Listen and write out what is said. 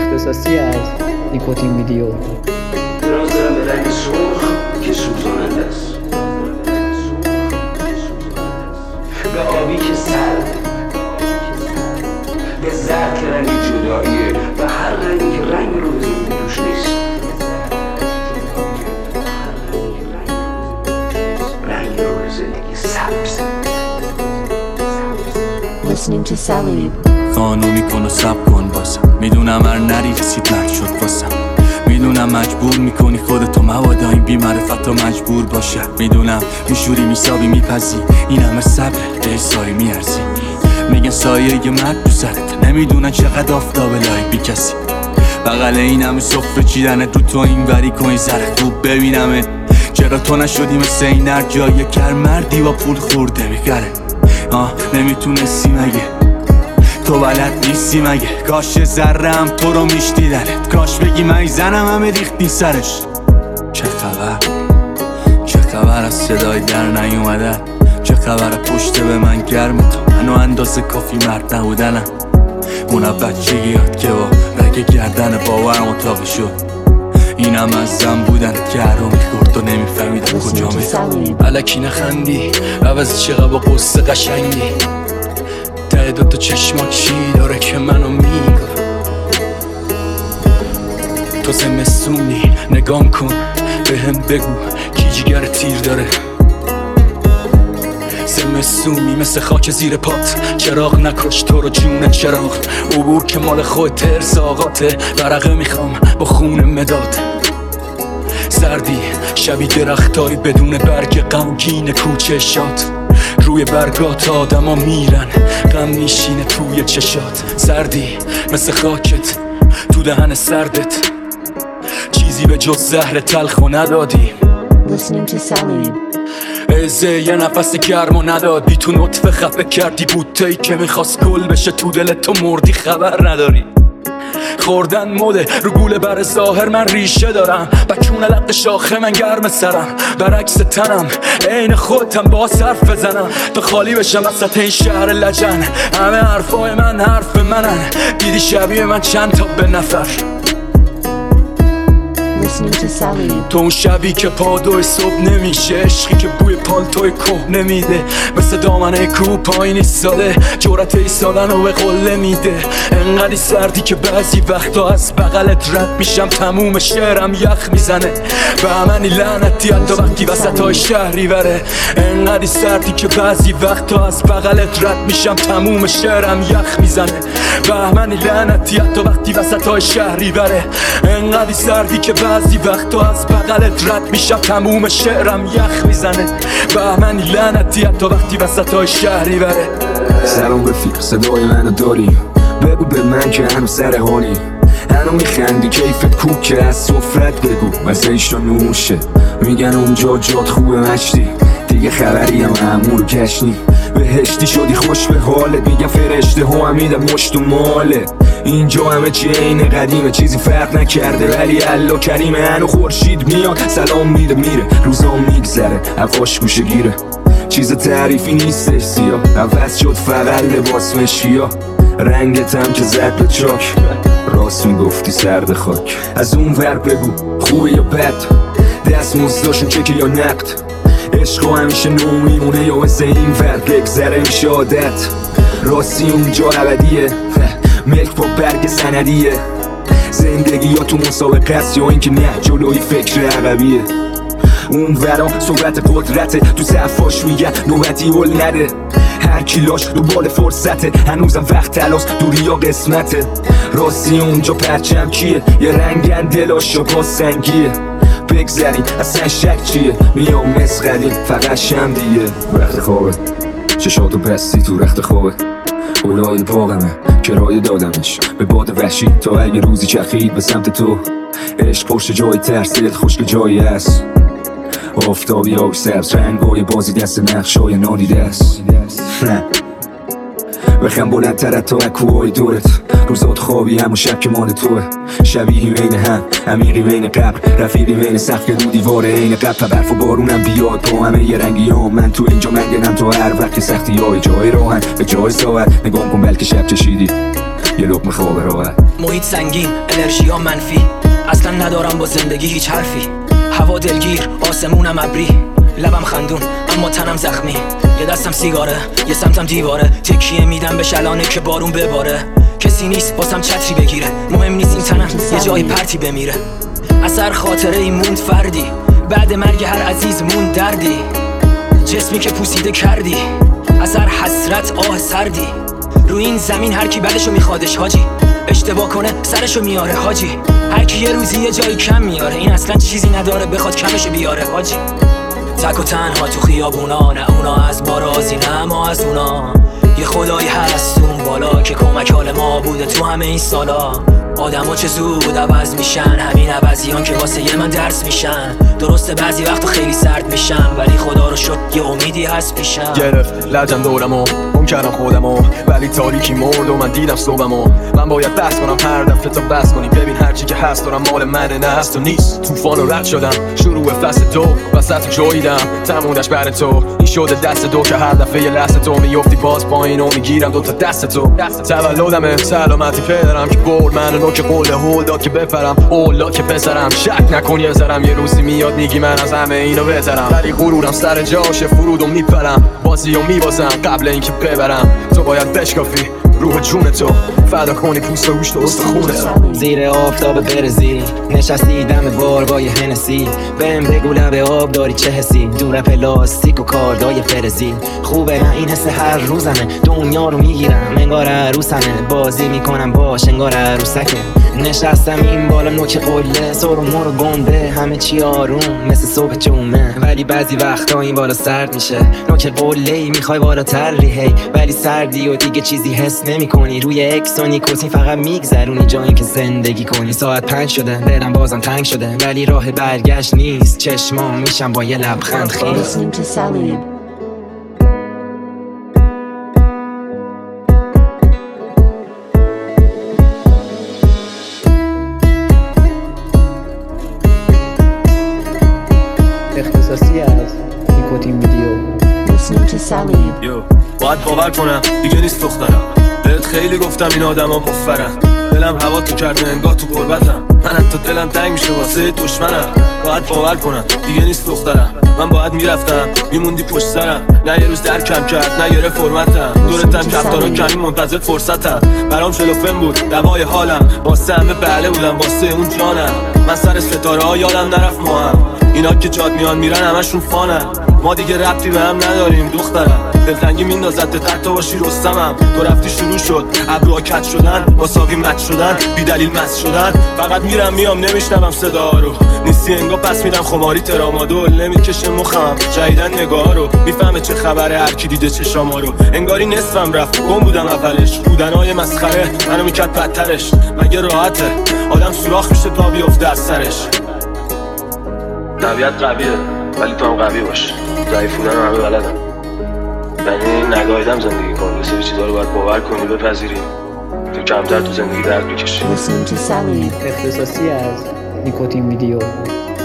اختصاصی از نیکوتین ویدیو. نیاز دارم به رنگ سرخ که سوزاننده است، به آبی که سرد، به زرد که رنگ جداییه، به هر رنگی که رنگ رو بزنی توش نیست. رنگ رو به زندگی سبز. Listening to Salib. خانو میکن و سب کن باسم، میدونم هر نری رسید مرد شد باسم، میدونم مجبور میکنی خودتو موادا این بی‌معرفت و مجبور باشه، میدونم میشوری میسابی میپزی این همه صبر احسایی میارزی، میگن سایه یه مرد تو سرت، نمیدونن چقدر آفتاب لایک بی کسی، بغل این همه صفر چیدنت رو تو این وری کن زره خوب ببینمت، چرا تو نشدی مثل این هر جایی کر مردی با پول خورده میگره، نمیتونستی مگه تو بلد نیستی مگه، کاش ذره هم تو رو میشنیدنت، کاش بگی من زنم همه ریختی سرش. چه خبر از صدای در نیومدن، چه خبر پشت به من گرم تو منو اندازه کافی مرد نبودنم، اونا بچگی یاد که با رگ گردن باورم اتاقی شد، اینم از زن بودنت که هر رو میخورد و نمیفهمیدم کجا میخورد، الکی نخندی عوضی چقدر با قصه قشنگی، ته دوتا چشما چی داره که منو میگه، تو زمستونی نگام کن به هم بگو کی جگر تیر داره، زمستونی مثل خاک زیر پات، چراغ نکش تو رو جون چراغ، عبور که مال خود ترس آقاته، ورقه میخوام با خون مداد، سردی شبی درختایی بدون برگ غمگین کوچه شاد، روی برگات آدم ها میرن غم میشینه توی چشات، سردی مثل خاکت تو دهن سردت، چیزی به جز زهر تلخو ندادی. Listening to Salib. ازه یه نفس گرمو نداد، بی تو نطفه خفه کردی بوتهی که میخواست گل بشه تو دلت، تو مردی خبر نداری، خوردن مده رو گوله بر ظاهر من ریشه دارم، بچون لق شاخه من گرم سرم، برعکس تنم عین خودم با صرف بزنم، تا خالی بشم وسط این شهر لجن، همه حرفای من حرف منن، دیدی شبیه من چند تا به نفر، تو اون شبی که پادوی صبح نمیشه، عشقی که بوی پالتوی که نمیده، مثل دامنه کوه پایین ایستاده، جرأت ایستادن رو به قله میده، انقدی سردی که بعضی وقتا از بغلت رد میشم تموم شعرم یخ میزنه، بهمنی لعنتی حتی وقتی وسطای شهری بره، انقدی سردی که بعضی وقتا از بغلت رد میشم تموم شعرم یخ میزنه، بهمنی لعنتی حتی وقتی وسطای شهری بره، انقدی سردی که بعضی وقتا از بغلت رد میشم تموم شعرم یخ میزنه، بهمنی لعنتی حتی وقتی وسطای شهری بره. سلام رفیق صدای منو داری، بگو به من که هنو سر حالی، هنو میخندی کیفت کوکه از سفرت بگو وزهش رو نوشه، میگن اونجا جات خوبه مشتی، دیگه خبری هم امور کشنی، بهشتی شدی خوش به حالت، میگن فرشته ها هم میدن مشت و ماله، اینجا همه چی عین قدیمه چیزی فرق نکرده، ولی الله کریمه، هنو خورشید میاد سلام میده میره، روزا میگذره هواش گوشه گیره، چیز تعریفی نیستش سیاه، عوض شد فقط لباس مشکیا، رنگت هم که زد به چاک، راست میگفتی سرد خاک، از اون ور بگو خوبه یا بد، دست مزداشون چکه یا نقد، عشقا همیشه نو میمونه یا از این ور بگذره میشه عادت، راستی اونجا ابدیه ملک با برگ سندیه، زندگی یا تو مسابقه است یا اینکه نه جلوی فکر عقبیه، اون ورا صحبت قدرته، تو صفاش میگن نوبتی هل نده، هر کیلاش دنبال فرصته، هنوزم وقت تلاس دوری یا قسمته، راستی اونجا پرچم کیه، یه رنگن دلاش یا پاس سنگیه، بگذریم اصلا شک چیه، میام مسقلیم فقط شم دیگه، وقت خوابه چشاتو بستی تو رخت خوابه، اولای باغمه کرایه دادمش به باد وحشی، تا اگه روزی چخید به سمت تو، عشق پشت جای ترس دلت خشک جایی هست، آفتابی آب سبز رنگای بازی دست نقشای نادیده است، نه بخم بلندتر از تا اکوهای دورت، روزات خوابی همون شب که مال توه، شبیهی بین هم عمیقی بین قبر، رفیقی بین سقف که رو دیواره این قبر، برف و بارونم بیاد با همه یه رنگی ها، من تو اینجا منگنم تو هر وقت که سختی های جای راهن به جای ساعت، نگام کن بلکه شب چشیدی یه لقمه خواب راحت. محیط سنگین، انرژی ها منفی، اصلا ندارم با زندگی هیچ حرفی. هوا دلگیر، آسمونم ابری، لبم خندون اما تنم زخمی. یه دستم سیگاره، یه سمتم دیواره، تکیه میدم به شلانه که بارون بباره. کسی نیست واسم چتری بگیره، مهم نیست این تنم یه جای پرتی بمیره. اثر خاطره ای موند فردی، بعد مرگ هر عزیز موند دردی. جسمی که پوسیده کردی، اثر حسرت آه سردی. روی این زمین هر کی بدشو میخوادش حاجی، اشتباه کنه سرشو میاره حاجی. هر کی یه روزی یه جایی کم میاره، این اصلا چیزی نداره بخواد کمشو بیاره حاجی. تک و تنها تو خیابونا، نه اونا از ما راضی نه ما از اونا. یه خدایی هست اون بالا که کمک حال ما بوده تو همه این سالا. آدم‌ها چه زود عوض میشن، همین عوضیان که واسه یه من درس میشن. درسته بعضی وقتا خیلی سرد میشن، ولی خدا رو شکر یه امیدی هست پیشم. گرفت لجم دورمو، گم کردم خودمو، ولی تاریکی مرد و من دیدم صبحمو. من باید بحث کنم هر دفعه تا بس کنی، ببین هرچی که هست دارم مال منه نه هست و نیست. طوفان رو رد شدم، شروع فصل دو، وسط جاییدم تمومش بر تو. این شده دست دو که هر دفعه یه لحظه تو میفتی باز پایین و میگیرم دوتا دست تو. تولدمه سلامتی پدرم که برد منو که قول هول داد که بپرم، اولا که پسرم شک نکن یه ذرم، یه روزی میاد میگی من از همه اینو بهترم. ولی غرورم سر جاشه فرودو میپرم، بازیو میبازم قبل اینکه ببرم. تو باید بشکافی روح جون تو، فدا کنی پوست و گوشت و استخونه. زیر آفتاب برزیل نشستی دم بار با یه هنسی، بهم بگو لب آب داری چه حسی، دور پلاستیک و کاردای فرزی. خوبه نه این حس هر روزمه، دنیا رو میگیرم انگار عروسمه، بازی میکنم باش انگار عروسکه. نشستم این بالا نوک قله، سر و مر و گنده همه چی آروم مثل صبح جمعه. ولی بعضی وقتا این بالا سرد میشه، نوک قله میخوای بالاتر ریهی، ولی سردی و دیگه چیزی حس نمی‌کنی. روی اکس و نیکوتین فقط میگذرونی جایی که زندگی کنی. ساعت 5 شده دلم بازم تنگ شده، ولی راه برگشت نیست. چشمام میشم با یه لبخند خیس. Listening to Salib. اختصاصی از نیکوتین ویدیو. Listening to Salib. یو باید باور کنم دیگه نیست دخترم، بهت خیلی گفتم این آدم ها مفرن. دلم هوا تو کرده انگار تو قربتم، من حتی دلم تنگ میشه واسه دشمنم. باید باور کنم دیگه نیست دخترم، من باید میرفتم میموندی پشت سرم. نه یه روز درکم کرد نه یه فرمتم، دورتم کفتارا کمی منتظر فرصتم. برام شلوفن بود دوای حالم، واسه همه بله بودم واسه اون جانم. من سر ستاره ها یادم نرفت ما هم، اینا که جاد میان میرن همشون فانن. ما دیگه ربطی به هم نداریم دخترم، دلتنگی میندازد حتی باشی رستمم. تو رفتی شروع شد ابروها کج شدن، واساقی مت شدن، بی دلیل مست شدن. فقط میرم میام نمیشنوم صدا رو، نیستی انگار پس میدم خماری ترامادول. نمیکشه مخم جدیدن نگاه رو، میفهمه چه خبره هر کی دیده چشاما رو. انگاری نصفم رفت گم بودم اولش، بودنهای مسخره منو میکرد بدترش. مگه راحته آدم سوراخ میشه تا بیفته از سرش. طبیعت قویه ولی تو هم قوی باش، ضعیفونن رو همه بلدن. یعنی نگاهیدم زندگی کن، یه سری چیزا رو باید باور کنی بپذیری تو کمتر تو زندگی درد بکشی. Listening to Salib. اختصاصی از نیکوتین ویدیو.